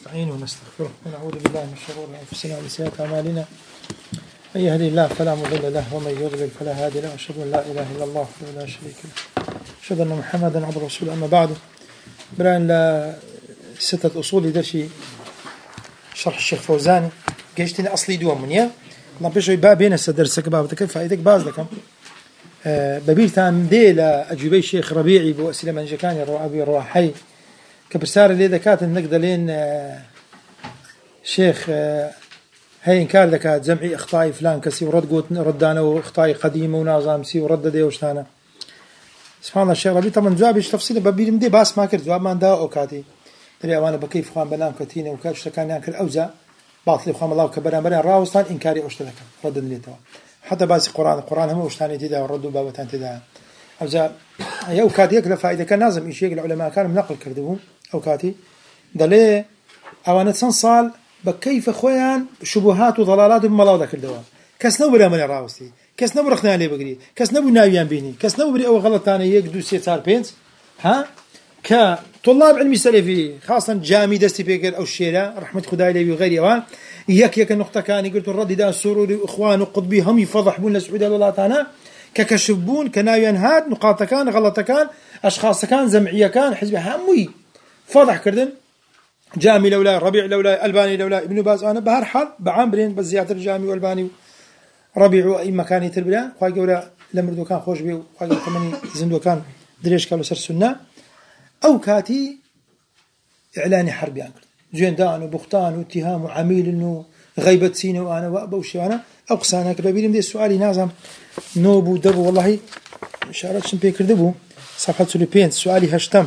نستعين ونستغفره ونعوذ بالله من شرور أنفسنا ومن سيئات أعمالنا. من يهدي الله فلا مضل له ومن يضلل فلا هادي له، وأشهد أن لا إله إلا الله وحده لا شريك له، أشهد أن محمدا عبده ورسوله. أما بعد، بران لا ستة أصول درشي شرح الشيخ فوزاني جيشتني أصلي دوام منيا الله بيشوي بابين السدرسك بابتك فائدك باز لكم ببيرتان ديلا أجوبي الشيخ ربيعي بوأسئلة من جكاني أبي الرواحي كبرسار اللي ذكات النقد لين شيخ هاي إنكار ذكات جمعي أخطائي فلان كسي ورد قوت ردانا وأخطائي قديمة ونازامسي ورد دي وشتانا. سبحان الله الشيخ ربيعي طبعا جوابيش تفصيل ببيرم دي باس ما كرت جواب ما دا أوكاتي دري أوانا بكيف خوان بنام كتيني وكاتش كان ينكر أوزا باطل خوان الله وكبران بران راوستان إنكاري أشتلك رد ليتوا حتى باس القرآن هم وشتاني تدا وردوا بابتان تدا أوزا يا أوكاتي يكلا فائدة كان لازم يشيء العلماء كانوا نقل كردوه أوكاتي دلي أوانا صال بكيف خوان شبهات وضلالات بملاوضة كردوه كسنو بلا من راوستي كسنو رخنا لي بقري كسنو ناويان بيني كسنو بري أو غلط ثاني يقدو سيتار بينز ها كطلاب علمي سلفي خاصة جامي دستي بيكر أو الشيلة رحمة خداي لي وغيري يك النقطة كان قلت الرد دا سروري وإخوان وقطبي هم يفضح بون لسعودية الله تعالى ككشبون كناويان هاد نقاط كان غلط كان أشخاص كان زمعية كان حزب هموي فضح كردن جامي لولا ربيع لولا ألباني لولا ابن باز أنا بهر حال بعامرين بزيادة الجامي والباني ربيع أي مكان يتربلا خواجه ولا لمردو كان خوش بيه خواجه ثماني زندو كان دريش كانوا سر سنة أو كاتي إعلان حرب يعني جندان وبختان واتهام وعميل إنه غيبة سينا وأنا وأبوشي وأنا أو قصانا كبابيلم دي السؤالي نازم نوبو دبو والله إشارات شنبيكر دبو صفحة سلوبين سؤالي هشتم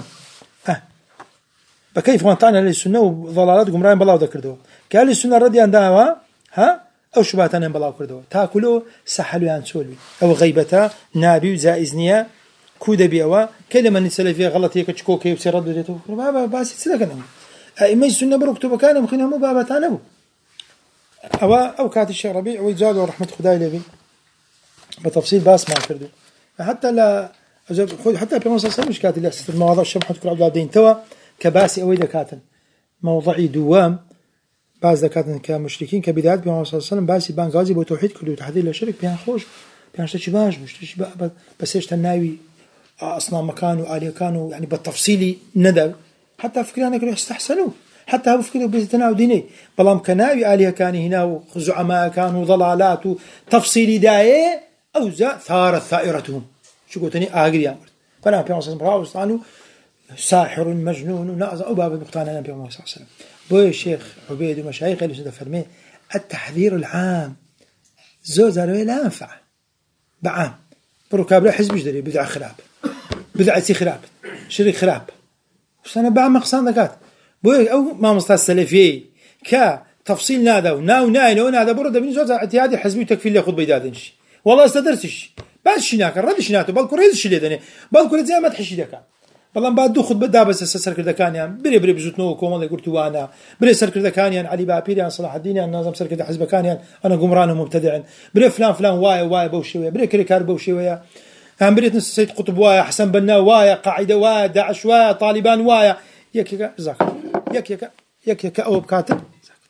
بكيف وانتعنا للسنة وضلالات قمران بلاو ذكردو قال السنة ردي عندها أو شبهتنا بلاو كردو تاكلوا سحلوا عن سولي أو غيبتا نابي وزائزنيا كودا بيوا كلمة نسلفيها غلط هي كتشكوكي وسيرد بديتو بابا باسي تسلكنا أئمة السنة بركتو كانوا مخينهم بابا تانو أو كات الشيخ ربيع ويزادوا رحمة خداي لبي بتفصيل باس ما كردو حتى لا حتى في مصر مش كاتل لا ست المواضيع الشبح تكون عبد الدين توا كباسي أو إذا كاتن موضعي دوام بعض ذكاتن كمشركين كبدعات بما صلى الله عليه وسلم باسي بانغازي بتوحيد كله تحذير للشرك بيان خوش بيان شتشباش مش تشبه بس إيش تناوي أصنام مكان وآلية كانوا يعني بالتفصيل ندى حتى فكرنا كانوا يستحسنوا حتى هو فكروا بيتنا وديني بلام كناوي آلية كان هنا وزعماء كانوا ضلالات وتفصيل داية أو ثارت ثائرتهم شو قلتني آخر أمر فلا بيان صلى الله عليه وسلم ساحر مجنون ونأز أو باب مقتنع النبي صلى الله عليه وسلم بوي الشيخ عبيد ومشايخ اللي سيدا فرمي التحذير العام زوزر لا ينفع بعام بركاب حزب جدري بدع خراب بدعتي خراب شريك خراب وسنة بعام مقصان ذكات بوي أو ما مصطلح السلفي كتفصيل نادا وناو نايل ونادا برد بين زوزر اعتيادي حزبي تكفي اللي ياخذ بيدادنش والله استدرسش بس شناك الرد شناته بالكوريز شلي دني بالكوريز زي ما تحشي دكان والله بعد دو خد بدا بس سر كذا كان يعني بري بزوتنو كوم الله قلت وانا بري سر كذا كان يعني علي بابير يعني صلاح الدين يعني نظام سر كذا حزب كان يعني انا قمران ومبتدع بري فلان واي بوشويه بري كريكار بوشويه هم بريت السيد قطب واي حسن بنا واي قاعده واي داعش واي طالبان واي يك جزاك يك او كاتب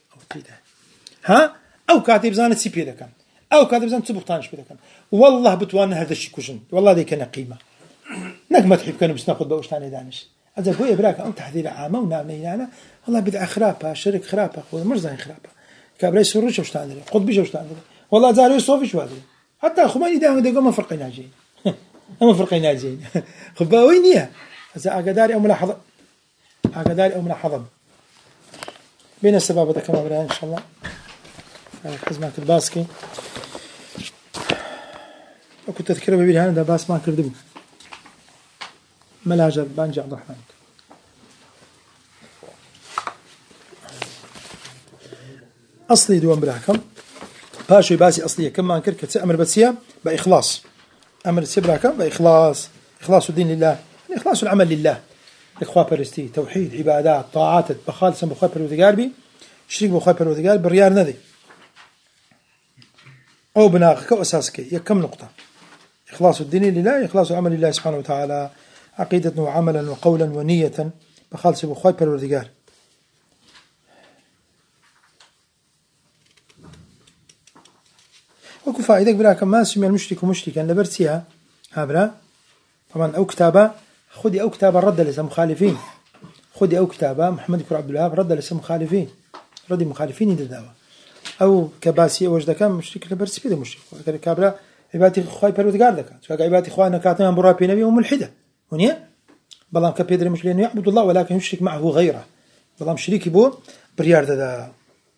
او كاتب زانه سي بي كان او كاتب زانه سبطانش بده كان والله بتوانا هذا الشيء كوشن والله ذي كان قيمه نجمة تحب كانوا بس ناخذ بوش ثاني دانش هذا هو إبراك أو تحذير عامة ونعمل أنا والله بدع خرابة شرك خرابة أخوي مرزان خرابة كابري سرش وش تعندري قطبي وش تعندري والله زاري صوفي شو هذا حتى أخو ما يدعم ده ما فرقنا جين ما فرقنا جين خبا وينيها هذا أقداري أو ملاحظة بين السبب ده كمان إن شاء الله حزمة الباسكي وكنت أذكر بيبي هذا باس ما كردبه ملاجر بانجي عبد الرحمن أصلي دوام براكم باشوي باسي أصلية كم ما أنكر كتسي أمر بسيا بإخلاص أمر بسيا براكم بإخلاص إخلاص الدين لله يعني إخلاص العمل لله إخوة برستي توحيد عبادات طاعات بخالصا بخوة بروذي قلبي شريك بخوة بروذي قلبي بالريار نذي أو بناغك أو أساسك كم نقطة إخلاص الدين لله إخلاص العمل لله سبحانه وتعالى عقيدة وعملا وقولا ونية بخالص بخوي بالوردقار وكو فائدة بلا كما سمي المشرك مشركا لبرسيها هابلا طبعا أو كتابة خذي أو كتابة رد لسه مخالفين خذي أو كتابة محمد كر عبد الوهاب رد لسه مخالفين ردي مخالفين يدداوا أو كباسي وجد كان مشرك لبرسي كده مشرك كابلا عبادتي خواي پروردگار دكات شو عبادتي خواي نكاتنا برا بينبي وملحدة ونيا بلام كبيدر مش لأنه يعبد الله ولكن يشرك معه غيره بلام شريك بو بريار دا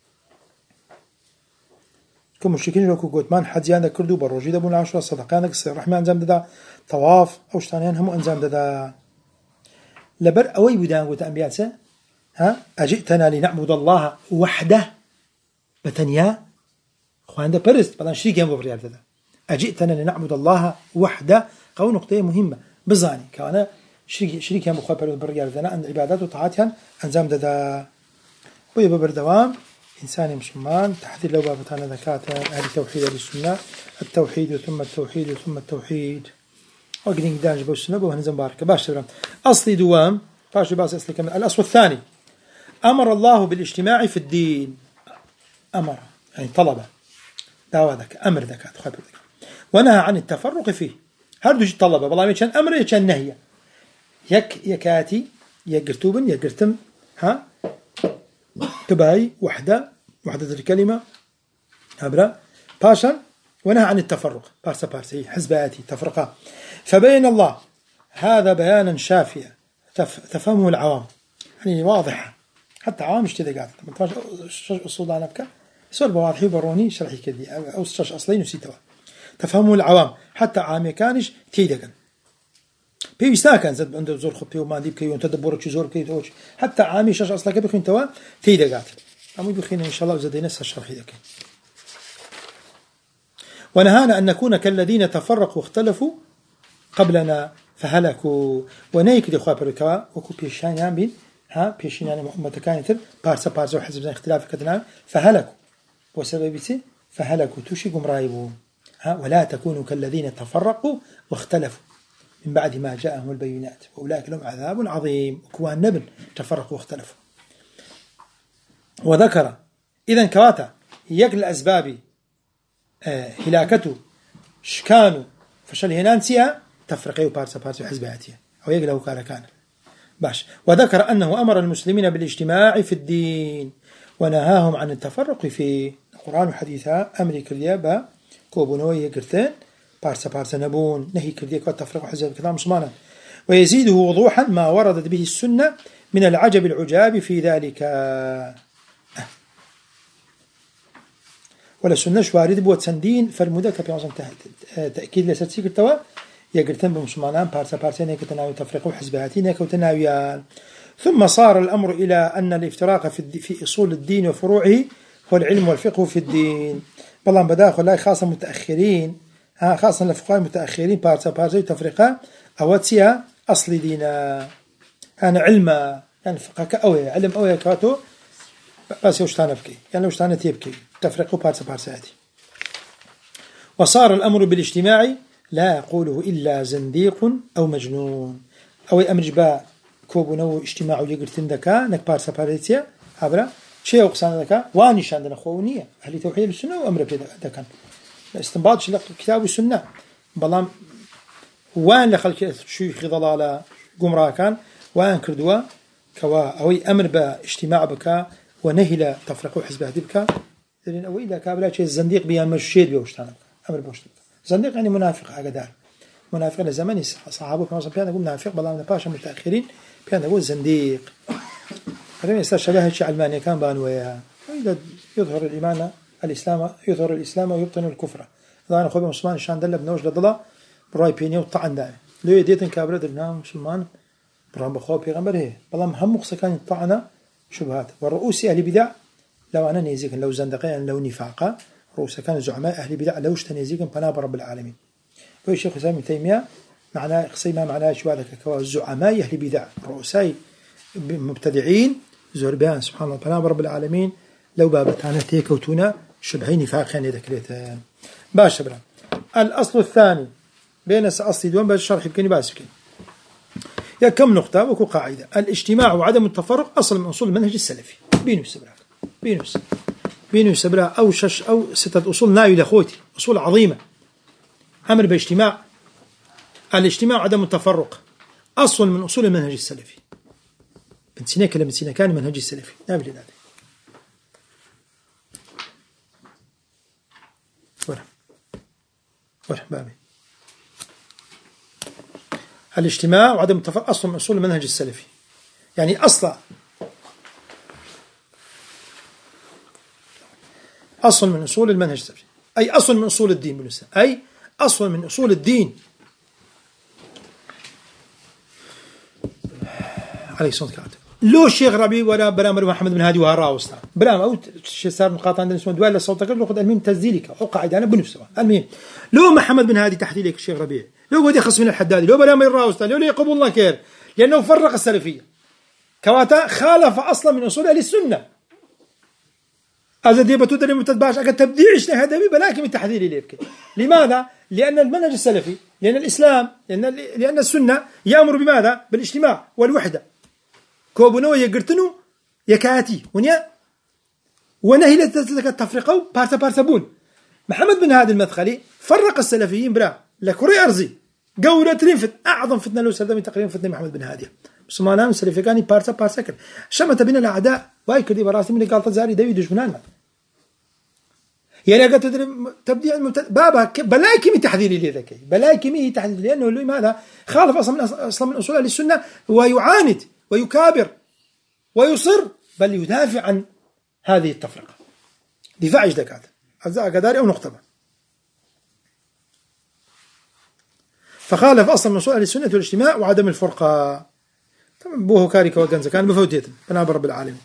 كم مشركين لو كوت مان حجيان كردو بروجي دبون العشرة صدقان قصر الرحمن أنزام دا طواف أو شتانيان هم أنزام دا لبر أوي بدان قوت أنبياء سا ها أجئتنا لنعبد الله وحده بتنيا خوان دا برست بلان شريك ينبو بريار دا أجئتنا لنعبد الله وحده قول نقطة مهمة بزاني كان شريك ينبو خوان بريار دا عند عبادات وطاعاتها أنزام دا ويبقى دوام إنسان مسلمان تحذير لو بابتانا ذكاتا أهل التوحيد أهل السنة التوحيد ثم التوحيد ثم التوحيد وقلين دانج بو السنة بو هنزم بارك باش أصلي دوام باش باس أصلي كمان الأصل الثاني أمر الله بالاجتماع في الدين أمر يعني طلبة دعوة ذاك أمر ذكات خبر ذكات ونهى عن التفرق فيه هردو جي طلبة والله يكون أمر يكون نهي يكاتي يقرتوبن يقرتم ها تباي وحدة الكلمة هبرا باشا ونهى عن التفرق بارسا حزباتي تفرقا فبين الله هذا بيانا شافيا تفهمه العوام يعني واضحة حتى عوام اشتدقات 18 أصول على بك سؤال بواضحي بروني شرحي كذي أو 16 أصلين وسيتوا تفهمه العوام حتى عام كانش تيدقن بيستا كان زاد عنده زور خبي وما ديب كي وتدبر شو زور كي توش حتى عامي شاش أصلا كبي خين توا تيدقات عمود بخين إن شاء الله زادين الشرح ذاك ونهانا أن نكون كالذين تفرقوا واختلفوا قبلنا فهلكوا ونيك دي خواب الركوا وكو بيشان يامين ها بيشين يعني متكانتر بارسا وحزب زين اختلاف كتنا فهلكوا وسببتي فهلكوا توشي قمرايبو ها ولا تكونوا كالذين تفرقوا واختلفوا من بعد ما جاءهم البينات وأولئك لهم عذاب عظيم وكوان نبل تفرقوا واختلفوا وذكر إذن كواتا يقل الأسباب هلاكته شكانوا فشل هنانسيها تفرقوا بارسا وحزباتها أو يقله كان باش وذكر أنه أمر المسلمين بالاجتماع في الدين ونهاهم عن التفرق في القرآن وحديثها أمريكا اليابا كوبونوي يقرتين بارسا نبون نهي كرديك والتفرق وحزب كلام مسلمانا ويزيده وضوحا ما وردت به السنة من العجب العجاب في ذلك ولا سنة شوارد بوت سندين فرمودا كبيرون تأكيد لساتسيك التوا يقرتن بمسلمان بارسا نيك تناوي تفرق وحزباتي نيك وتناويان ثم صار الأمر إلى أن الافتراق في أصول الدين وفروعه هو العلم والفقه في الدين بالله بداخل لا خاصة متأخرين خاصة الفقهاء المتأخرين بارسا تفرقة أواتيها أصل دينا أنا علم يعني فقه كأوي علم أوي كاتو بس يوشتانا بكي يعني يوشتانا تيبكي تفرقوا بارسا هذه وصار الأمر بالاجتماع لا يقوله إلا زنديق أو مجنون أو أمر باء كوبونو اجتماع يقرتن دكا نك بارسا هبرا شيء وقصان دكا وانيش عندنا خوونية أهل توحيد السنة وأمر دكا استنباط شلق كتاب السنة بلام وان لخلق شيخ ضلالة قمرا كان وان كردوا كوا أوي أمر باجتماع بك ونهل تفرقوا حزبه بك لأن أوي إذا كابلا شيء الزنديق بيان مشيد بيوشتانا أمر بوشتانا زنديق يعني منافق أقدار منافق لزمن صحابه في مصر بيان يقول منافق بلام نباشا متأخرين بيان يقول زنديق هذا يستر شبه شيء علماني كان بانويا وإذا يظهر الإيمان الإسلام يظهر الإسلام ويبطن الكفر هذا أنا خوي مسلمان شان دل بنوج لضلا براي بيني وطعن دائم لو يديتن كابرد النام مسلمان برام بخوا بيغمبره بلام هم مقص كان الطعنة شبهات والرؤوس أهل بدع لو أنا نيزيك لو زندقين لو نفاقة رؤوس كان زعماء أهل بدع لو اشتنيزيك بناب رب العالمين ويشيخ سامي تيمية معناه قصيمة معناه شوالك كوا زعماء أهل بدع رؤوساي مبتدعين زربان سبحان الله بناب رب العالمين لو بابتانا تيكوتونا شبهين نفاقين يذكريتان باش برا الأصل الثاني بين أصل دوان باش شرح بكني باسكين يا كم نقطة وكو قاعدة الاجتماع وعدم التفرق أصل من أصول المنهج السلفي بينو سبرا أو شش أو ستة أصول ناوي لأخوتي أصول عظيمة. أمر باجتماع، الاجتماع وعدم التفرق أصل من أصول المنهج السلفي. ابن سينا كلام ابن سينا كان منهج السلفي نابل هذا. ورح بابي الاجتماع وعدم التفرق أصل من أصول المنهج السلفي، يعني أصل من أصول المنهج السلفي، أي أصل من أصول الدين بالنسبة، أي أصل من أصول الدين عليه الصلاة والسلام. لو الشيخ ربيع ولا برامر محمد بن هادي وهراوسنا برام أو شيء صار نقاط عندنا اسمه دوال صوتك لو خذ المهم تسجيلك أو قاعد أنا بنفسه. المهم لو محمد بن هادي تحديلك الشيخ ربيع، لو قد يخص من الحدادي، لو برامر الراوسنا، لو يقبل الله كير، لأنه فرق السلفية كواتا خالف أصلا من أصول أهل السنة. أزدي بتودر متتباش أكد تبديع اجتهادي بلاكي من تحذيري ليبك. لماذا؟ لأن المنهج السلفي، لأن الإسلام، لأن السنة يأمر بماذا؟ بالاجتماع والوحدة. كوبنو يقرتنو يكاتي ونهي لك التفرقة بارسبون. محمد بن هادي المدخلي فرق السلفيين برا لكوري أرزي قولة تريفت أعظم فتنة لو سردمي تقريبا فتنة محمد بن هادي مسلمان السلفي كاني بارسا كر شمت بين الأعداء واي كردي براسي من قالت زاري داوي دشمنان يعني قالت تبديع بابا بلاكي من تحذيري لي ذكي بلاكي من تحذير لأنه ماذا خالف أصلا من أصول أهل السنة ويعاند ويكابر ويصر بل يدافع عن هذه التفرقة دفاع إجدكات أجزاء قداري أو نقطة. فخالف أصلا من أصول أهل السنة والاجتماع وعدم الفرقة. طبعا بوه كاريك وقنزة كان بفوتيتم بنا برب العالمين.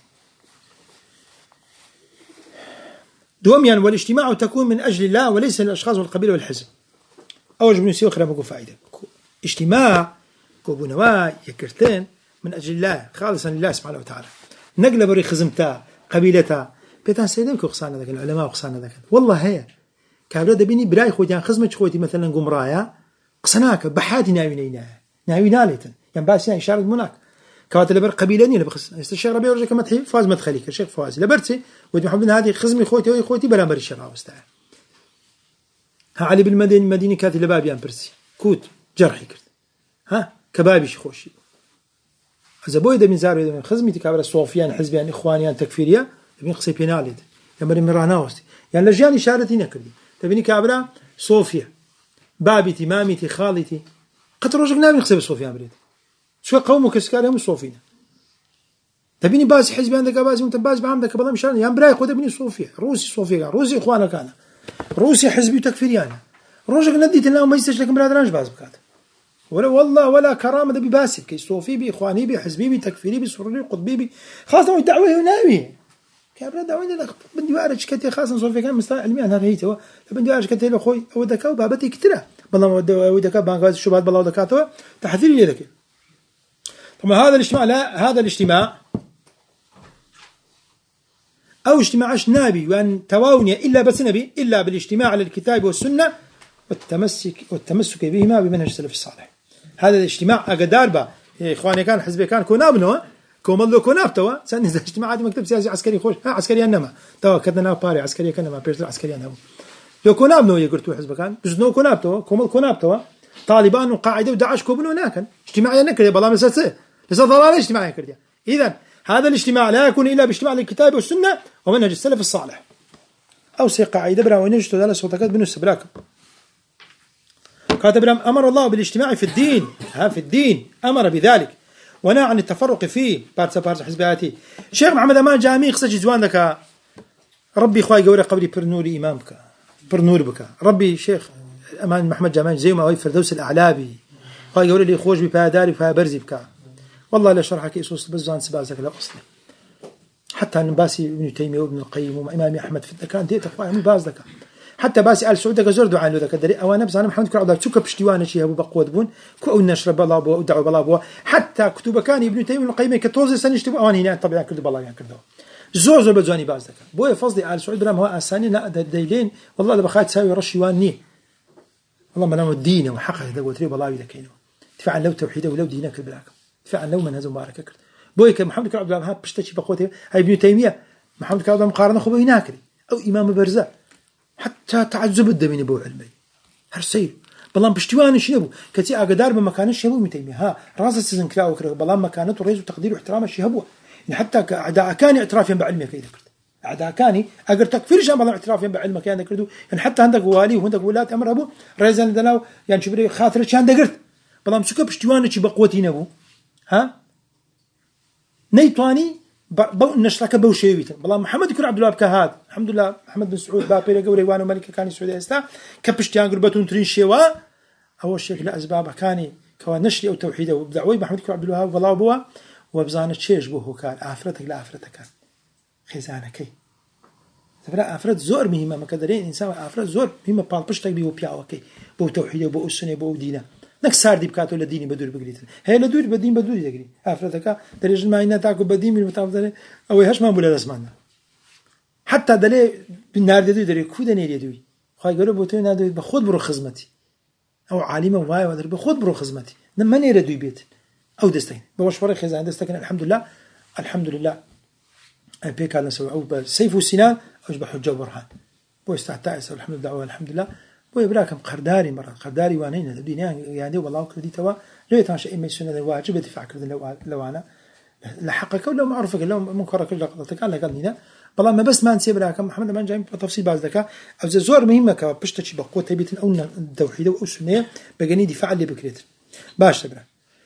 دوميا والاجتماع تكون من أجل الله وليس للأشخاص والقبيلة والحزب. أول جبن يسير خير بقول فائدة اجتماع كوبونوا يكرتين من أجل الله خالصا لله سبحانه وتعالى. نقل بري خزمتا قبيلتا بيتان سيدمك وقصانا ذاك العلماء وقصانا ذاك والله هي كابلا دبيني براي خوتي خزمة خوتي مثلا قمرايا قصناك بحاتي ناوينا ليتن يعني باسنا إشارة مناك كوات لبر قبيلاني لبخس الشيخ ربيع ورجع كمدحي فاز مدخليك الشيخ فواز لبرتي ودي محمد هذه خزمي خوتي بلا بري الشرع واستاع ها علي بالمدينة كاتي لبابيان برسي كوت جرحي كرت ها كبابيش خوشي إذا بوي ده من زارو من خزمي تكابر صوفيان حزبيان إخوانيان تكفيرية تبين قصي بيناليد يمر مرانا يعني لجاني شارتي نكردي تبيني كابرا صوفيا بابتي مامتي خالتي قد رجل نامي نقصي بصوفيا بريد شو قومك اسكارهم الصوفيين تبيني باز حزبي عندك باز وانت باز بعمدك بالله مشان يعني براي خد ابني صوفيا روسي اخوانا كان روسي حزبي تكفيريانا رجل نديت لهم ما يستش لك برادرانش باز بكات ولا والله ولا كرامه ده بباسب كي صوفي بي اخواني بي حزبي بي تكفيري بي سروري قطبي بي خاصه دعوه وناوي كابرا دعوه لك بدي وارج كتي خاصه صوفي كان مستوى علميا هذا هي تو بدي وارج كتي له خوي ودك وبابتي كتره بالله ودك بانغاز شبات بالله ودكاتو تحذير لي لك. طبعا هذا الاجتماع لا هذا الاجتماع أو اجتماعش نابي وأن تواوني إلا بس نبي إلا بالاجتماع على الكتاب والسنة والتمسك بهما بمنهج السلف الصالح. هذا الاجتماع أقدار با إخواني كان حزبي كان كونابنوا كومالو كونابتوا سن إذا اجتماعات مكتب سياسي عسكري خوش عسكري أنما توا كدنا باري عسكري كنما بيرتر عسكري أنما لو كونابنوا يقولوا حزب كان بزنو كونابتوا كومال كونابتوا طالبان وقاعدة وداعش كوبنوا ناكن اجتماعيا نكري بالله مسلسل لسه ضلال اجتماعي كرديا. إذن هذا الاجتماع لا يكون إلا باجتماع الكتاب والسنة ومنهج السلف الصالح أو قاعدة برا ونجت ذلك صوتكات بنفس براكم كاتب أمر الله بالاجتماع في الدين في الدين أمر بذلك ونهى عن التفرق فيه بارس حزباتي. شيخ محمد أمان جامي قصة جزوان لك ربي خواي قوري قبلي برنوري إمامك برنور بك ربي شيخ أمان محمد جامان زي ما هو فردوس الأعلابي خواي قوري لي خوش بفاداري فبرزي بك والله لا شرحك يسوس بزان سبازك لا أصلا حتى أن باسي ابن تيمية وابن القيم وإمام أحمد في الدكان ديت أخوة من باز دكان حتى باسي آل سعود كزور دعاء له ذاك دري أوانا بس أنا محمد كل عضلات شوك بشتوانة شيء أبو بقود بون كأو نشرب الله بوا ودعوا بالله بوا حتى كتب كان ابن تيمية وابن القيم كتوزي سنة يشتبوا أوان هنا طبعا كل بالله يعني كله زور بزاني باز دكان بوي فضلي آل سعود برام هو أساني لا دليلين والله بخايت ساوي رشيوان نيه والله ما نام الدين وحقق هذا وتري بالله إذا كينه دفاعا لو توحيده ولو دينك البلاك دفاعا لو من هذا مبارك أكرد بويك محمد كعب الوهاب هاب بشتشي بقوته هاي ابن تيمية محمد كعب الوهاب مقارنة خبه يناكري أو إمام برزة حتى تعجب الدمين بو علمي هرسير بلان بشتوان شنو كتي اقدار بمكان الشبو متيمي ها راس السزن كلا وكره بلان مكانته وريز وتقدير واحترام الشهبو يعني حتى اعداء كان اعترافيا بعلمك كي ذكرت اعداء كاني اقدر تكفير جنب بلان اعترافيا بعلمك كان ذكرتو يعني حتى عندك والي وعندك ولات امر ابو ريزن دلاو يعني شبري خاطر كان ذكرت بلان سكه بشتوان شي بقوتي نبو ها نيتواني نشرك بوشيويت بلان محمد يكون عبد الوهاب كهاد الحمد لله محمد بن سعود بابي قوري وانو ملك كان السعوديه استا كبشتيان قربتون ترين شيوا أول شيء لأسباب كاني كون نشري أو توحيده وبدعوي محمد كرو عبد الوهاب والله بوا وبزانة شيش بوه كان آفرتك لا آفرتك كان خزانة كي تبرأ آفرت زور مهمة ما كدرين إنسان آفرت زور مهمة بالبشتك بيو بياو كي بو توحيده بو السنة بو دينه نكسر دي بكاتو لديني بدور بقريت هي لدور بدين بدور يجري آفرتك درج ما إنها تاكو بدين من المتعب أو يهش ما بولا لسمعنا حتى دلي بالنار دري كودا نيري دوي خاي قالوا بوتو نادي بخود برو خدمتي أو عالمة واي ودر بخود برو خدمتي لما نيردوي بيت أو دستين بوش فرق خزان دستكن الحمد لله بيك على سوى أو سيف والسنان أو بحجة برهان بو استعتائس الحمد لله الحمد لله بو يبراكم قرداري مرة قرداري وانين الدنيا يعني والله كردي توا لو يتعشى إما السنة واجب دفاع كردن لو أنا لحقك ولا معرفك لو منكرك ولا قضتك على قلنا والله ما بس ما نسيب لكم محمد ما جاي بتفصيل بعض ذكاء أو زور مهمة كبشتشي بقوة تبيت أو التوحيد أو السنة بجاني دفاع اللي بكريت باش تبرع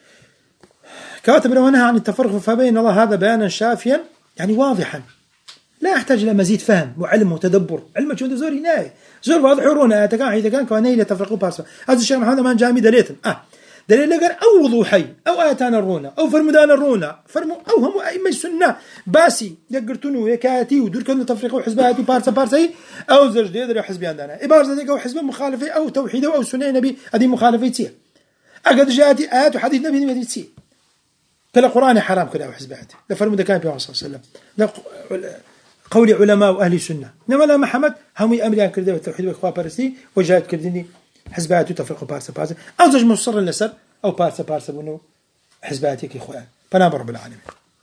كاتب روانها عن التفرق فبين الله هذا بيانا شافيا يعني واضحا لا يحتاج إلى مزيد فهم وعلم وتدبر علم شو زور هنا زور واضح يرونا إذا كان كوني لتفرقوا بارسا هذا الشيخ محمد ما جامي دليل دليل لقر أو وضوحي أو آياتان الرونا أو فرمدان الرونا فرمو أو هم أئمة السنة باسي يقرتونو يكاتي ودور كانوا تفرقوا حزباتي بارسا أو زوج دير حزبي عندنا إبارة ذلك أو حزب مخالفة أو توحيد أو سنة نبي هذه مخالفة تيه أقد جاءتي آيات وحديث نبي تيه كلا قرآن حرام كلا أو حزباتي لا فرمد كان في صلى الله عليه وسلم قول علماء وأهل السنة إنما لا محمد هم أمريكا كردوا التوحيد والإخوان بارسي وجاءت كردني حزبات تفرقوا بارسا أو زوج مصر للنسب أو بارسا بنو حزباتك إخوان فنابر رب العالمين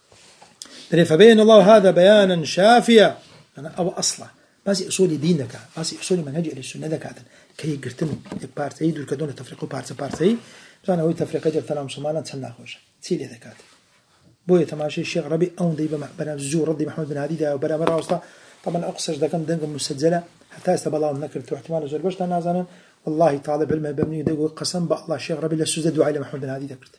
فبين الله هذا بيانا شافيا أو أصلا باسي أصول دينك باسي أصول منهج أهل السنة ذاك هذا كي قرتنوا بارسا يدور كدون تفرقوا بارسا فأنا هو تفرقة جرتنا مسلمان تسنى خوش تسيلي ذاك هذا بوي تماشي الشيخ ربي أو ضيبة بنا الزور ردي محمد بن هادي ده وبنا مرة وسطا طبعا أقصر ده كم دنقم مسجلة حتى استبلا نكرت واحتمال زول باش تنازنا والله طالب علم بمني يدقوا قسم بالله الشيخ ربي للسجدة دعاء لمحمد بن هادي ذكرت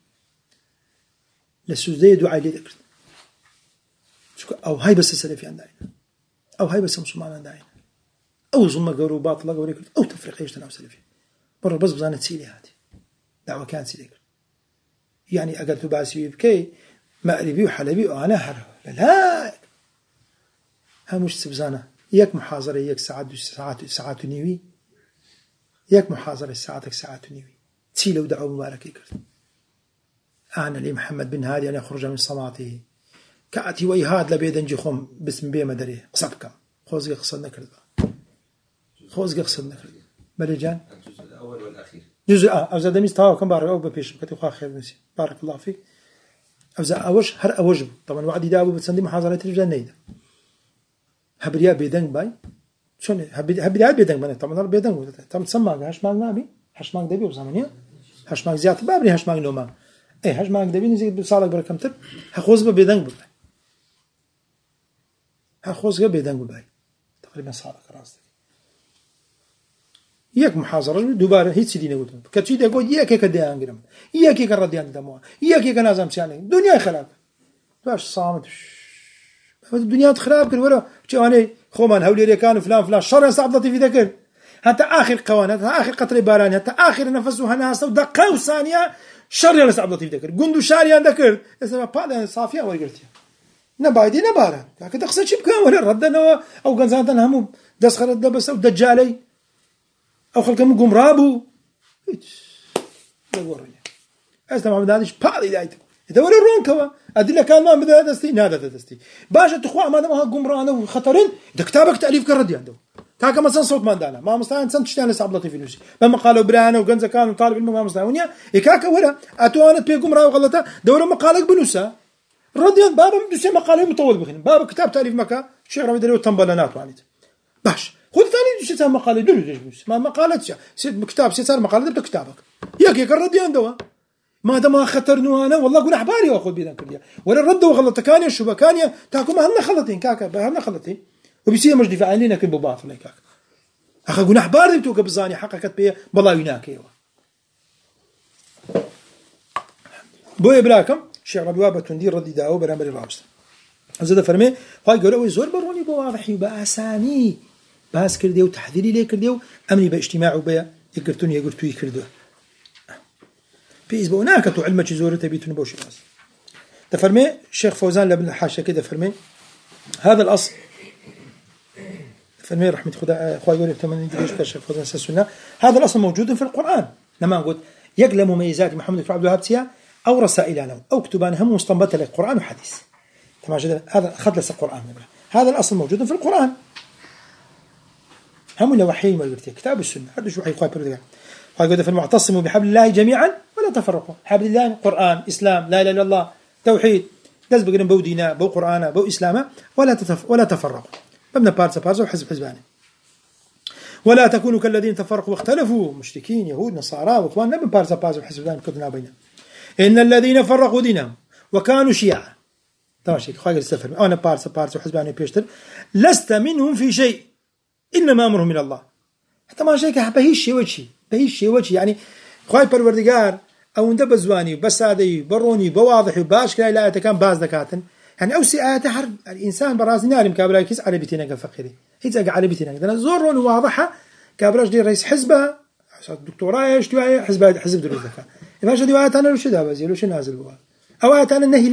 للسجدة دعاء لي ذكرت أو هاي بس السلفي عندنا أو هاي بس مسلمان عندنا أو ظلم قولوا باطل قولوا أو تفرق يشتنا أو سلفي برا بس بزانة سيلي هذه دعوة كانت سيلي يعني أقلت باسي بكي مأربي وحلبي وأنا هره لا ها مش سبزانة ياك محاضرة ياك ساعات نيوي ياك محاضرة ساعات نيوي تسيلو دعوة مباركة كرت أنا لي محمد بن هادي أن يخرج من صماته كأتي ويهاد لبيدن جخم باسم بيه مدري قصبكم خوزق قصدنا كرت خوزق قصدنا كرت مرجان الجزء الأول والأخير جزء أوزاد ميستوى كم بارك أو ببيش كتوخا خير نسي بارك الله فيك أوزاد أوش هر أوجب طبعا وعدي دابو بتصندي محاضرة الرجال نيدا هبريا بيدن باي شون هبريا بيدن بنا طبعا بيدن طبعا تسمع هاش ماغ نابي هاش ماغ دبي وزمانية هاش ماغ زيادة بابري هاش ماغ نوما إيه هاش ماغ دبي نزيد بصالك بركم تب هخوز بيدن باي هخوز بيدن باي تقريبا صالك راسك ياك محاضرة دوباره هيك سيدي نقول كتشيد يقول ياك كده أنجرم ياك كرديان دموع ياك كنازم سياني دنيا خراب باش صامت الدنيا خراب كل ورا شواني خومن هولي كانوا فلان شر صعبتي في ذكر حتى آخر قوانات آخر قطرة باران حتى آخر نفسه هناس ودقة وثانية شر صعبتي في ذكر جندو شاريان ذكر إذا ما بعد صافية ورجلتها نبايدي نبارة لكن تقصد شيء بكام ولا ردنا أو جنزاتنا هم دسخر الدبس أو دجالي أو خلكم قمرابو لا ورني أستمع محمد هذا شبالي دايته إذا ولا الرون كوا أدلة كان ما بدأ دستي نادا دستي باشا تخوع ما دمها قمرانه وخطرين ده كتابك تأليف كردي عنده كاكا مثلا صوت ما دانا ما مستعان سنت تشتغل صعبلتي في نفسي بما قالوا برانا وجنزة كانوا طالب علم ما مستعونيا إكاكا ولا أتوانت بيه قمراه وغلطة دورة مقالك بنوسا رديان بابا مدوسي مقاله مطول بخين بابا كتاب تأليف مكا شيخ رمي دليل تنبلنات وعنيت باش خذ ثاني ستة مقالة دول ما مقالة كتاب ستة مقالة ده كتابك ياك الرديان دوا ما دام خطرنو أنا والله قول أحباري وأخذ بيدان كليا ولا الرد وغلط كانيا شو بكانيا تاكم هلنا خلطين كاكا بهلنا خلطين وبيصير مش دفاع علينا كن بباطل كاكا أخا قول أحباري بتوقع بزاني حققت بيه بالله يناك يوا بوي براكم الشيخ ربي وابا تندير ردي داو برامبري رابسته زاد فرمي هاي قالوا زور بروني بواضح وبأساني باس كردي وتحذيري ليه كردي أمني باجتماع وبيا يقرتوني يقرتوي كردوه بيز بوناك تو علمك زورته بيتون بوش راس تفرمي الشيخ فوزان لابن الحاشا كده فرمي هذا الأصل فرمي رحمة خدا أخوي يقول بتمنى دريش الشيخ فوزان السنة هذا الأصل موجود في القرآن لما نقول يقل مميزات محمد بن عبد الوهاب تيا أو رسائل أو كتبان هم مستنبطة للقرآن وحديث تمام هذا أخذ لس القرآن هذا الأصل موجود في القرآن هم اللي وحيين ما قلت كتاب السنة هذا شو وحي خوي بردقان قال في المعتصم بحبل الله جميعا ولا تفرقوا حبل الله قرآن إسلام لا إله إلا الله توحيد لازم بقولن بو دينا بو قرآن بو إسلام ولا تفرقوا مبنى بارسا وحزب حزباني ولا تكونوا كالذين تفرقوا واختلفوا مشركين يهود نصارى واخوان نبن بارسا وحزباني كتنا بينهم إن الذين فرقوا دينهم وكانوا شيعا طبعا شيء خايل السفر أنا بارسا وحزباني بيشتر لست منهم في شيء إنما أمرهم من الله حتى ما شيء بهيش وجهي يعني خاي پروردگار او انت بزواني بس هذا بروني بواضح وباش كلا لا كان باز دكاتن يعني او سيئات حرب الانسان براسي نارم كابلا كيس على بيتنا فقيري هيك على بيتنا انا زور واضحه كابلاش دي رئيس حزبه الدكتوراه يشتوي حزب دروز دكا باش دي وقت انا وش دابا زي وش نازل بوا اوقات انا نهي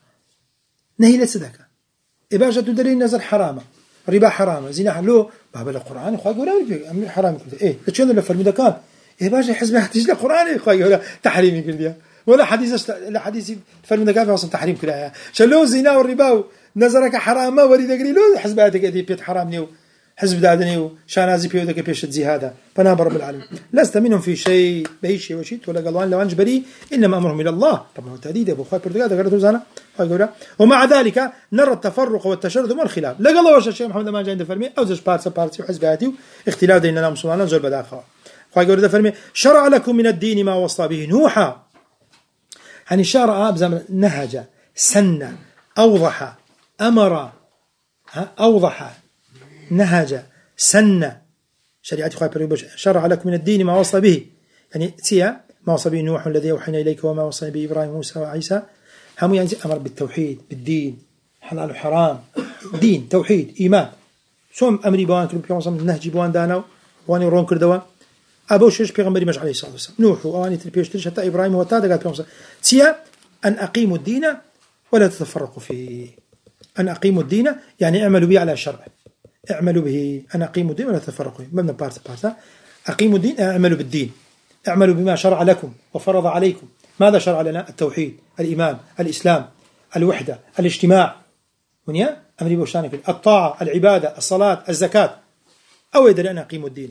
لصدقه باش تدري نظر حرامه ربا حرامه زنا حلو باب القران خو يقول حرام ايه شنو اللي فرمي كان إيه باش حزب يحتاج للقرآن يخوي ولا تحريم كل ولا حديث فرمي كان أصلا تحريم كلها شلو الزنا والربا نظرك حرام وريد قري له حزباتك دي بيت حرامني حزب دادني شانازي بيودك بيش تزي هذا فنام رب العالمين لست منهم في شيء بأي شيء وشيت ولا قالوا لو أنجبري إنما أمرهم إلى الله طبعا التهديد أبو خايف برتقال قالت وزانا ومع ذلك نرى التفرق والتشرذم والخلاف لا قالوا وش الشيخ محمد ما جاي فرمي أو زوج بارتي وحزباتي اختلاف ديننا مسلمانا زول بداخل فقال فرمي شرع لكم من الدين ما وصى به نوحا يعني شرع بزمن نهج سن أوضح أمر أوضح نهج سن شريعة خايب شرع لكم من الدين ما وصى به يعني تيا ما وصى به نوح الذي أوحينا إليك وما وصى به إبراهيم وموسى وعيسى هم يعني أمر بالتوحيد بالدين حلال وحرام دين توحيد إيمان سوم أمري بوان كل بيوم نهج بوان دانا واني ورون كردوا أبو شش بيغمبري مش عليه الصلاة والسلام نوح وأواني تربيش حتى إبراهيم وتادا قال بيوم تيا أن أقيموا الدين ولا تتفرقوا فيه أن أقيموا الدين يعني اعملوا به على شرع اعملوا به أن أقيموا الدين ولا تتفرقوا مبنى بارتا أقيموا الدين اعملوا بالدين اعملوا بما شرع لكم وفرض عليكم ماذا شرع لنا التوحيد الإيمان الإسلام الوحدة الاجتماع ونيا أمري بوشاني في الطاعة العبادة الصلاة الزكاة أو يدري أن أقيموا الدين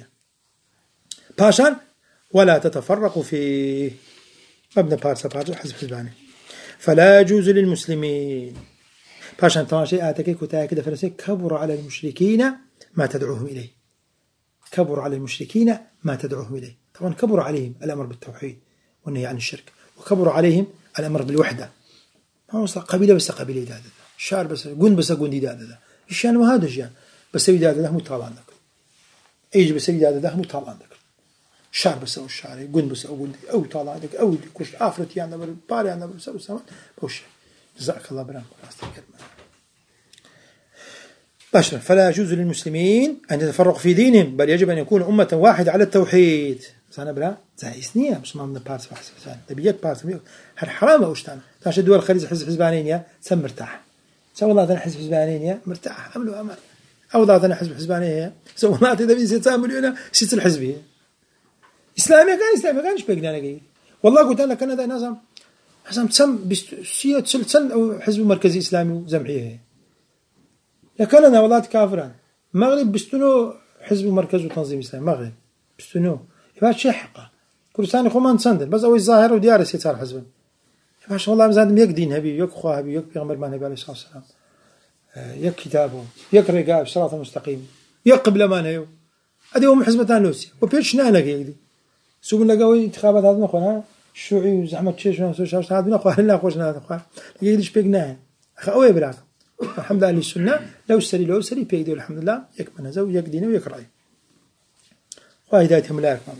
باشان ولا تتفرقوا فيه مبنى بارتا حزب حزباني فلا يجوز للمسلمين باشان طبعا شيء آتكي كتايا كده فرسي كبر على المشركين ما تدعوهم إليه كبر على المشركين ما تدعوهم إليه طبعا كبر عليهم الأمر بالتوحيد والنهي عن الشرك وكبر عليهم الأمر بالوحدة ما هو قبيلة بس قبيلة دادة شعر بس قند بس قند دادة الشان ما هذا الشان بس دادة ده مطال عندك أيج بس دادة ده مطال عندك شعر بس أو الشعر قند بس أو قند أو طال عندك أو كوش عفرت يعني بالباري يعني بس سما بوش جزاك الله برام باشا فلا يجوز للمسلمين أن يتفرقوا في دينهم بل يجب أن يكون أمة واحدة على التوحيد سنة بلا زايسنية مش ما من بارس بحث تبيك بارس هل حرام أوشتان تاشا دول الخليج حزب حزبانين يا سم مرتاح سوى الله ذا حزب حزبانين يا مرتاح أملوا أمان أو ذا حزب حزبانين يا سوى الله ذا بيزيد تعملوا هنا ست الحزبية إسلامي كان إيش بيجنا نجي والله قلت لك أنا ذا نظام حسام تسم بسية سلسل أو حزب مركزي إسلامي زمحيه لكن أنا والله كافران مغرب بستنو حزب مركز وتنظيم إسلامي مغرب بستنو يبقى شيء حقه كل سنة خمان صندل بس أول ظاهر وديار سيتار حزبا يبقى والله مزاد يك دين هبي يك خوا هبي يك بيغمر ما نبي عليه الصلاة والسلام يك كتابه يك رجاء صراط المستقيم يك قبل ما نيو هذه هم حزبتان لوسيا وبيش نالك يجدي سوق لقوا انتخابات هذا نخونا الشيوعي وزعمة تشيش ونسوش هذا نخوه لا خوش هذا نخوه يجديش بيجناه أخوي بلاك الحمد لله السنة لو سري بيجدي الحمد لله يكمن زوج يقدينه ويقرأ وهدايتهم لا يكمن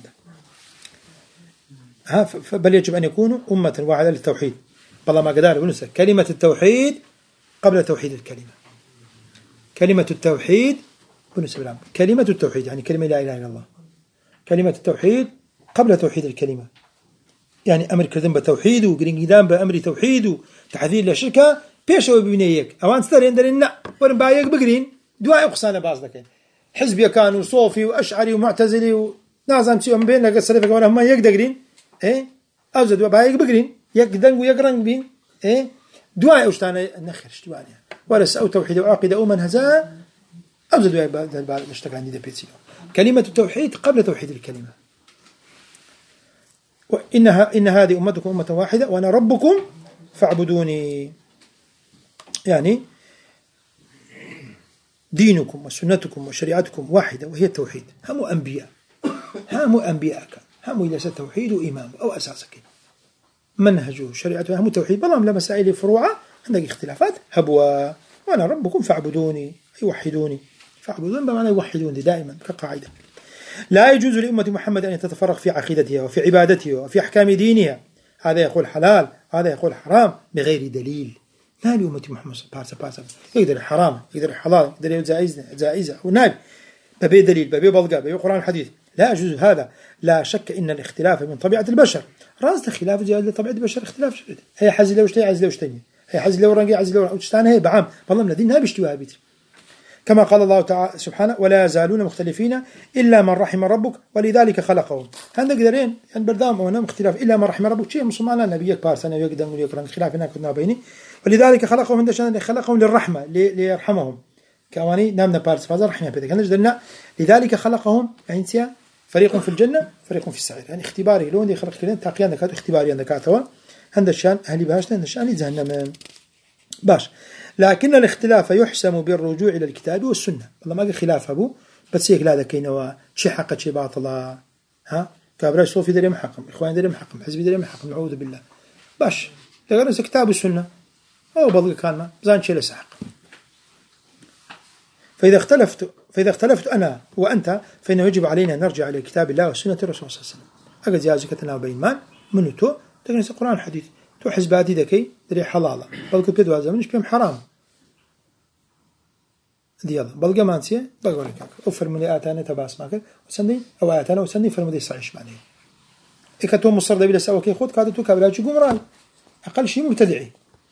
بل يجب أن يكونوا أمة واحدة للتوحيد بالله ما قدر ونسى كلمة التوحيد قبل توحيد الكلمة كلمة التوحيد ونسى بالعام كلمة التوحيد يعني كلمة لا إله إلا الله كلمة التوحيد قبل توحيد الكلمة يعني أمر كذن بتوحيد وقرين بأمر توحيد وتحذير للشركة بيشوا ببنيك أوان سترين درنا ورن بايك بقرين دعاء قصانا بعضك حزبي كانوا صوفي وأشعري ومعتزلي ونازم تسيهم بين لك السلفة ولا هم يقدرين إيه أوزد بايك بقرين يقدن ويقرن بين إيه دعاء وشتانا نخرج دعاء ورس أو توحيد وعقيدة أو منهزة أوزد دعاء نشتغل عندي بيتسيو كلمة التوحيد قبل توحيد الكلمة إن هذه أمتكم أمة واحدة وأنا ربكم فاعبدوني يعني دينكم وسنتكم وشريعتكم واحدة وهي التوحيد هم أنبياء هم إلى التوحيد وإمام أو أساسك منهجه شريعته هم التوحيد بلام لا مسائل فروعة عندك اختلافات هبوا وأنا ربكم فاعبدوني يوحدوني فاعبدون بمعنى يوحدوني دائما كقاعدة لا يجوز لأمة محمد أن تتفرق في عقيدتها وفي عبادتها وفي أحكام دينها هذا يقول حلال هذا يقول حرام بغير دليل ما لأمة محمد بارسا يقدر حرام يقدر حلال يقدر جائزة ونال ببي دليل ببي بلغة ببي قرآن الحديث لا يجوز هذا لا شك إن الاختلاف من طبيعة البشر راس الخلاف جاء لطبيعة البشر اختلاف شديد هي حزل لو شتي عزل لو شتني هي حزل لو رنجي عزل لو وشتان هي بعام والله من الذين بيشتوها بيتر كما قال الله تعالى سبحانه ولا يزالون مختلفين إلا من رحم ربك ولذلك خلقهم هذا قدرين يعني بردام أو اختلاف إلا من رحم ربك شيء مسلمان نبيك بارسنا يقدم ويقرن خلاف هناك كنا بيني ولذلك خلقهم عندنا خلقهم للرحمة ليرحمهم كواني نامنا بارس فازر رحمة بيتك هناش دلنا لذلك خلقهم يعني سيا فريق في الجنة فريق في السعير يعني اختباري لون دي خلق كلين تقيان دكات اختباري عندك هو هذا الشان أهلي بهاشنا هذا الشان جهنم باش لكن الاختلاف يحسم بالرجوع إلى الكتاب والسنة والله ما قال خلاف أبو بس هيك لا كينوا شي حق شي باطلا ها كابراش صوفي دري محكم إخوان دري محكم حزبي دري محكم نعوذ بالله باش لقد كتاب السنة أو بضل كان ما زين شيء لسحق فإذا اختلفت أنا وأنت فإنه يجب علينا أن نرجع إلى كتاب الله وسنة الرسول صلى الله عليه وسلم أجد جازكتنا بينمان منو تو تقنس القرآن الحديث تو حزباتي ذكي دري حلالة بلقى بدو هذا منش بيهم حرام ديالا بلقى مانسية بلقى لك أفر من آتانا تباس معك وسندي أو آتانا وسندي فرمدي صعيش معني إكتو مصر دبي لسوا كي خود كادتو كابلاجي قمران أقل شيء مبتدعي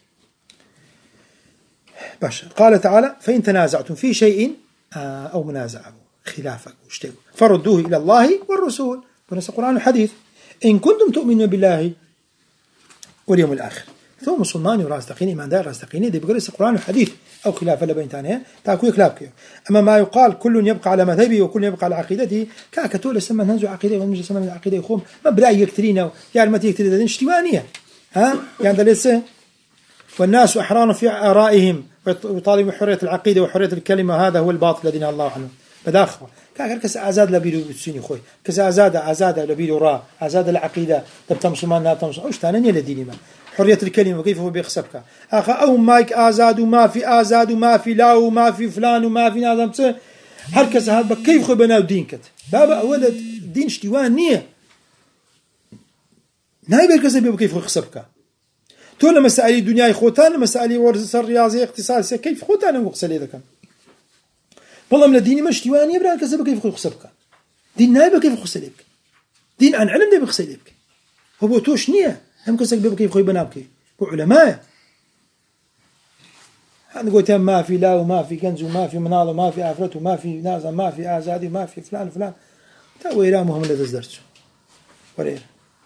باشا قال تعالى فإن تنازعتم في شيء أو منازعه خلافك واشتغوا فردوه إلى الله والرسول ونسى القرآن الحديث إن كنتم تؤمنون بالله واليوم الآخر ثم مسلمان وراستقين إيمان دار راستقين دي بقرأ القرآن الحديث أو خلافة لبين تانية تاكوي خلافك أما ما يقال كل يبقى على مذهبه وكل يبقى على عقيدته كاكتول سما ننزع عقيدة ونجي سما العقيدة يخوم ما بلاي يكترينا يعني ما تيكتري دين اشتوانية ها يعني لسه والناس أحرار في آرائهم ويطالبوا حرية العقيدة وحرية الكلمة هذا هو الباطل الذي نهى الله عنه بداخل كاكر كس أزاد لبيلو بتسيني خوي كس أزاد لبيلو را أزاد العقيدة تبتم سمان ناتم وش تاني لديني ما حرية الكلمة وكيف هو بيخسبك أخا أو مايك آزاد وما في لا وما في فلان وما في نظام تس هركز هذا كيف خو بناو دينك بابا ولد دين اشتوان نية نايب الكذا بيبقى كيف خو يخسبك تقول مسائل الدنيا خوتان مسائل ورث الرياضي اقتصاد كيف خوتان وقصل إذا كان والله من الدين مش ديواني يبرأ كذا كيف يخسبك دين نايب كيف يخسلك دين عن علم ده بيخسلك هو توش نية هم كسك بيبقى كيف يبنابك هو علماء أنا قلت ما في لا وما في كنز وما في منال وما في آفرت وما في نازل ما في آزادي وما في فلان تا ويرامهم اللي تزدرت ورير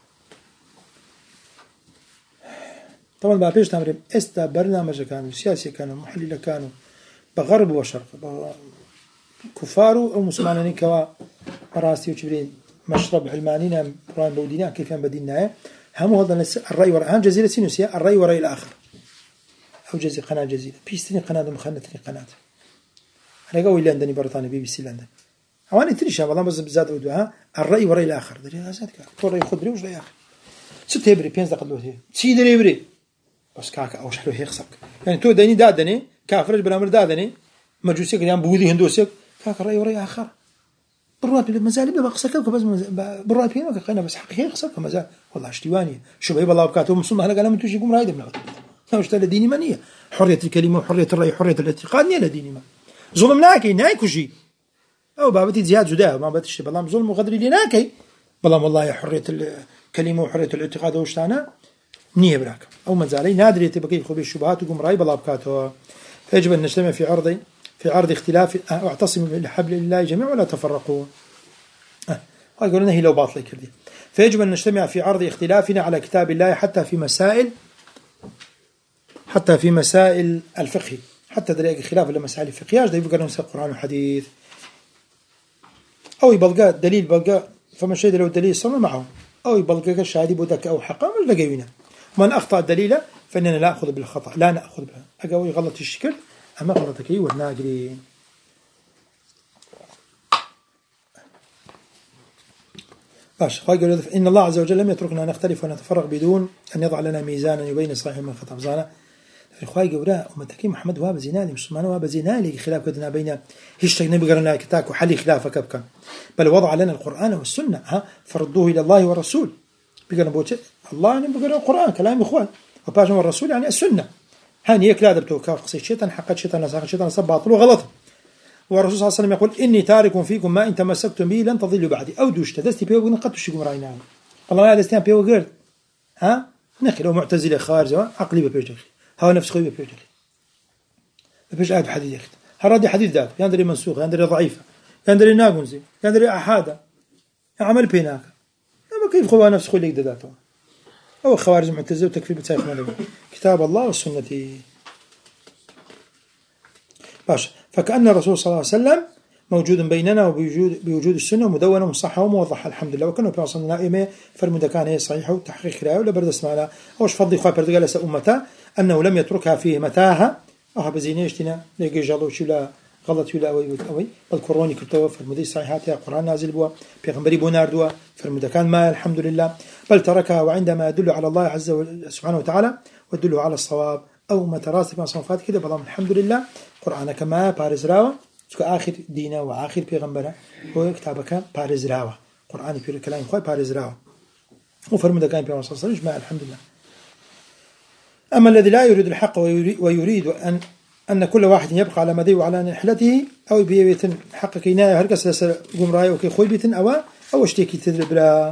طبعا ما بيش تمرين استا برنامج كانوا سياسي كانوا محلل كانوا بغرب وشرق كفار أو مسلمانين كوا راسي وشبرين مشرب علمانينا قرآن بودينا كيف بدينا هم هذا الرأي وراء هم جزيرة سينوسيا الرأي وراء الآخر أو جزيرة قناة جزيرة بيستني قناة مخنتني قناة أنا قوي لندني بريطانيا BBC لندن أواني تريشة والله بس بزاد ودوها الرأي ورأي الآخر دري هذا كل رأي خد رأي وش رأي آخر ست هبري بينز دقلوه تشي دري بري بس كاك أو شحلو هيك صك يعني تو دني دادني كافرج بالأمر دادني مجوسك يعني بودي هندوسك كاك رأي ورأي آخر بالرأي مازال بلا بقصك بس بالرأي فينا كقينا بس حقيقة قصك مازال والله اشتواني شو بيبى الله بكاته مسلم هلا قال ما توجي يقوم رايد بنقد ما مش ديني منية حرية الكلمة وحرية الرأي وحرية الاعتقاد نية ديني ما ظلم ناكي ناكو شيء أو بابتي زياد زداه ما بتشتي بالله ظلم وغدر لي ناكي بالله والله حرية الكلمة وحرية الاعتقاد وشتانا نية براك أو مازال نادر تبقي خبي الشبهات وقوم رايد بالله بكاته فيجب أن نجتمع في عرض اختلاف واعتصموا بحبل الله جميعا ولا تفرقوا يقولون هي لو باطل كردي فيجب أن نجتمع في عرض اختلافنا على كتاب الله حتى في مسائل الفقه حتى دريق خلاف المسائل الفقهية ده يبقى نسأل القرآن والحديث أو يبلغ دليل بلغ فما شيء لو دليل صلنا معه أو يبلغ الشهادي بودك أو حقا مش لقينا من أخطأ دليلا فإننا لا نأخذ بالخطأ لا نأخذ بها أقوي غلط الشكل أما غلطك أيوة الناقرين قال إن الله عز وجل لم يتركنا نختلف ونتفرق بدون أن يضع لنا ميزانا يبين الصحيح من الخطأ بزانا الخواي قولا أمتكي محمد وهاب زينالي مسلمان وهاب زينالي خلاف كدنا بين هشتك نبي قرنا كتاك وحلي خلافك بكم بل وضع لنا القرآن والسنة فردوه إلى الله والرسول بيقولنا بوجه الله يعني بيقولنا القرآن كلام إخوان وباجم الرسول يعني السنة هاني هيك لا دبتو كاف قصي شيطان حقت شيطان نساق شيطان صب باطل وغلط والرسول صلى الله عليه وسلم يقول إني تارك فيكم ما إن تمسكتم به لن تضلوا بعدي أو دوشت دستي بيه وقلنا قد تشيكم راينا الله ما دستيان بيه وقلت نخي لو معتزلة خارج عقلي ببيجي هو نفس خوي ببيجي ببيجي آية حديث يخت هرادي حديث ذاك يندري منسوخ يندري ضعيفة يندري ناقنزي يندري أحادة عمل بيناك أما كيف خواه نفس خوي ليك ذاته أو خوارج معتزلة وتكفير بتسايف مالك كتاب الله والسنة باش فكأن الرسول صلى الله عليه وسلم موجود بيننا وبوجود السنة مدونة ومصحة وموضحة الحمد لله وكانوا في عصرنا نائمة فرمودة كان هي صحيحة وتحقيق رأيه ولا برد اسمعنا أوش فضي خواه بردقال أمتا أنه لم يتركها فيه متاهة أها بزينيشتنا ليقي جالو شلا غلط ولا أوي بل كوروني كتوه فرمودي صحيحاتها قرآن نازل بوا بيغمبري بوناردوا فرمودة كان ما الحمد لله بل تركها وعندما يدل على الله عز وجل سبحانه وتعالى ودل على الصواب أو ما تراسك مع صنفات كده بضم الحمد لله قرآن كما بارز راوة آخر دينه وآخر بيغمبره هو كتابك بارز راوة قرآن في الكلام خوي بارز راوة وفرمودة كان في عصر صلى الله الحمد لله أما الذي لا يريد الحق ويريد أن كل واحد يبقى على مديه وعلى نحلته أو بيت حق كيناية هرقس لسر قوم رأيه وكي خوي بيتن أو اشتيكي تدرب لا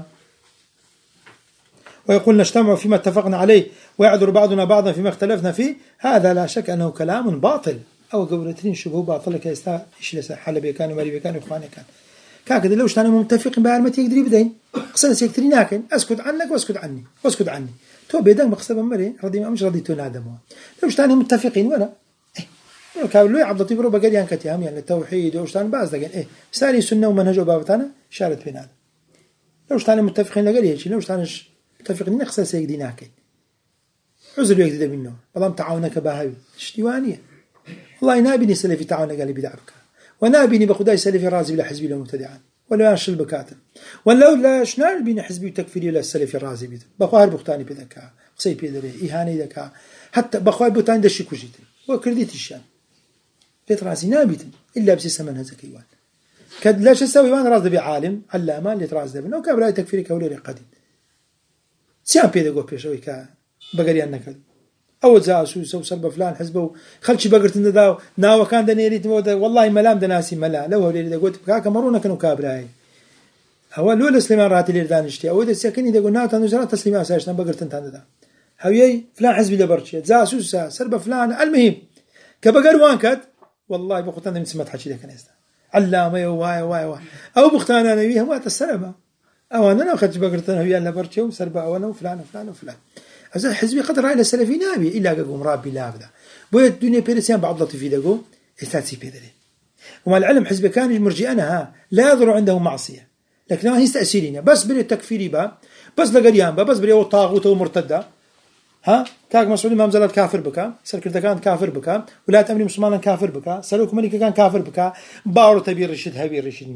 ويقول نجتمع فيما اتفقنا عليه ويعذر بعضنا بعضا فيما اختلفنا فيه هذا لا شك أنه كلام باطل أو قولتين شبه باطل كيستا إيش لسا حل بيكان ومري بيكان وإخواني كان كاكد لو اشتانا متفقين بعلمتي يقدر يبدين قصنا سيكتري ناكن أسكت عنك واسكت عني تو بيدان مقصبا مري رضي ما مش رضيتو نادموا لو اشتانا متفقين ولا كابلو عبد برو بقريان كتيام يعني التوحيد واشتان باز دقن سالي سنة ومنهج وبابتنا شارت بين هذا لو اشتانا متفقين لقريه لو اشتانا متفقين نقصنا سيكدي ناكن عذر يقدر منه والله تعاونك باهي اشتوانيه والله نابني سلفي تعاون قال لي بدعبك ونابني بخداي سلفي رازي ولا حزبي ولا مبتدعا ولا انشل بكاتب ولا لا شنال بين حزبي وتكفيري ولا السلفي رازي بيت بخوار بختاني بذكاء قصي بيدري اهاني ذكاء حتى بخوار بوتان دشي كوجيت وكرديت الشام بيت رازي نابت الا بس سمن هذا كيوان كد لا تسوي وان راز بعالم علامه اللي تراز ده او كبراي تكفيري كولي قديم سيام بيدغو بيشوي كا بقري انك أول زاسوس أو سرب فلان حزبه خلشي بقرت النداو ناو كان دنيري تموت والله ملام دناسي ملا لو هولي إذا قلت بكاك مرونا كانوا كابراي هو لولا سليمان راتي اللي دانشتي أو إذا سكني إذا قلنا تنجرات تسليمان ساشنا بقرت تندا هويي فلان حزبي لبرشة زاسوس سرب فلان المهم كبقر وانكت والله بختان من سمات حكي ذاك الناس علامة واي أو بختان أنا وياها ما تسلمها أو أنا أخذت بقرتنا ويا لبرشة وسرب أنا وفلان هذا حزبي قدر رأي السلفي نابي إلا قوم رابي لا أبدا بويت الدنيا بيرسيان بعض لطيفي دقو إثاتي بيدري وما العلم حزب كان مرجئنا لا يضر عنده معصية لكن ما هي تأثيرين بس بري التكفيري بس لقريان بس بري طاغوت ومرتدة كاك مسؤول إمام زلال كافر بك سركرت كان كافر بك ولاة أمري مسلمان كافر بك سلوك ملك كان كافر بك باورو تبي رشد هبي رشد النبي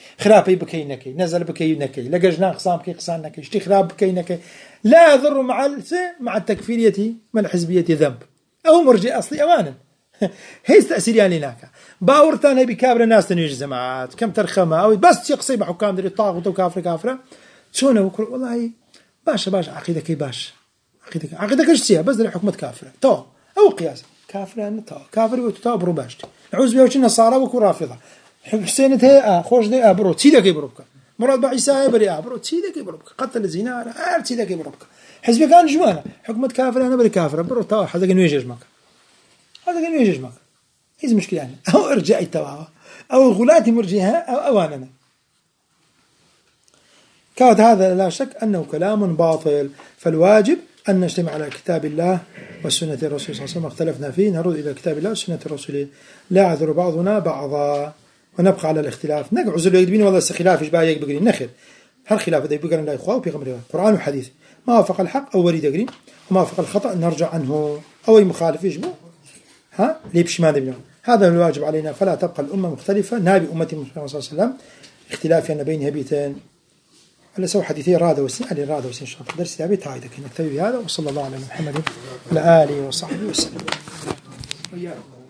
خرابي بكي نكي نزل بكي نكي لقجنا قصام كي قصان نكي اشتي خراب بكي نكي لا يضر مع التكفيرية مع الحزبية ذنب أو مرجئ أصلي أوانا هيس تأثير يعني هناك باورتان بكابر الناس تنيج جماعات كم ترخمة أو بس يقصي بحكام دري طاغوت وكافر كافرة شونه وكل والله باش عقيدك باش عقيدك ايش فيها بس دري حكمة كافرة تو أو قياس كافرة أنا تو كافر وتتابرو باش نعوذ بها وشنا صارا وكل رافضة حسين تهي خوش دي برو تيدك يبروك مراد بعيسى بري برو تيدك يبروك قتل الزنا تيدك يبروك حزبك كان جوانا حكمة كافرة أنا بري كافرة برو تو هذا كان يجمعك هذا كان يجمعك هذه مشكلة يعني أو إرجاء التواوى أو غلات مرجئها أو أواننا كاد هذا لا شك أنه كلام باطل فالواجب أن نجتمع على كتاب الله والسنة الرسول صلى الله عليه وسلم اختلفنا فيه نرد إلى كتاب الله وسنة الرسول لا يعذر بعضنا بعضا ونبقى على الاختلاف نقعز اللي يدبين والله خلاف إيش بقى يقبلين نخر هل خلاف ده يبقى لا إخوة وبيغمر قرآن وحديث ما وافق الحق أو وريد قريب وما وافق الخطأ نرجع عنه أو مخالف يجبه ليبش ما دبنا هذا الواجب علينا فلا تبقى الأمة مختلفة نابي أمة محمد صلى الله عليه وسلم اختلافنا بين هبيتين على سوى حديثي راده وسين علي راده وسين شرط درس تابي تعيدك نكتفي بهذا وصلى الله على محمد وعلى آله وصحبه وسلم.